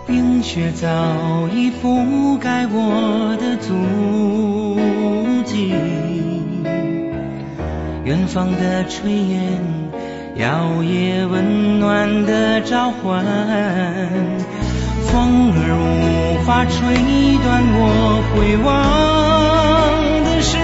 冰雪早已覆盖我的足迹，远方的炊烟摇曳温暖的召唤，风儿无法吹断我回望的视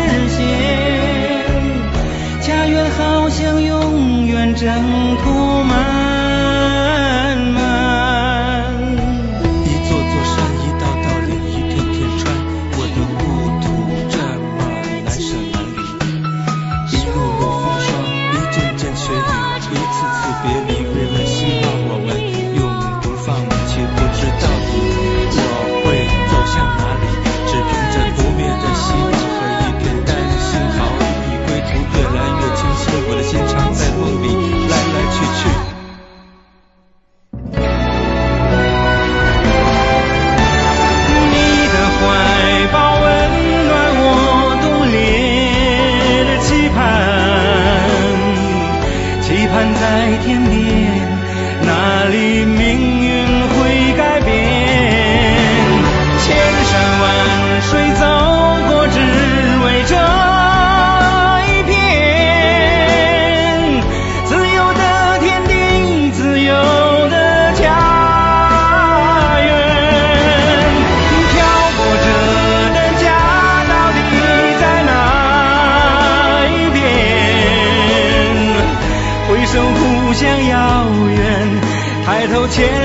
线，家园好像永远挣脱漫漫， 一座座山，一道道岭，一片片川，我的故土这么难舍难离。一路路风霜，一阵阵雪雨，一次次别离，人们希望我们永不放弃，不知到底我会走向哪里，只凭着不灭的希望和一片丹心豪意，归途越来越清晰，我的心常在梦里来来去去。 你的怀抱温暖我冻裂的期盼在天边，那里命运会改变，千山万水走过，只为这一片自由的天地，自由的家园。漂泊者的家到底在哪一边？回首故乡遥远，抬头前